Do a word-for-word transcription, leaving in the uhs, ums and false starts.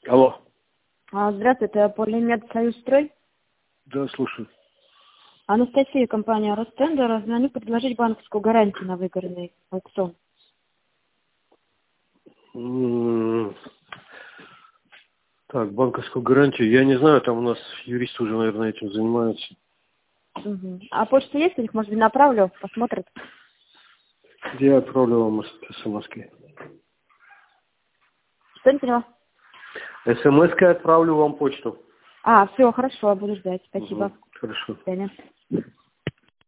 Алло. А, Здравствуйте, Полимед Союзстрой. Да, слушаю. Анастасия, компания Ростендер. Звоню предложить банковскую гарантию на выигранный аукцион. М, Так, банковскую гарантию. Я не знаю, там у нас юристы уже, наверное, этим занимаются. Угу. А почта есть у них? Может быть, направлю, посмотрят. Я отправлю вам смс-ки. Что не поняла? СМС-кой отправлю вам почту. А, все, хорошо, буду ждать. Угу, Спасибо. хорошо. До свидания.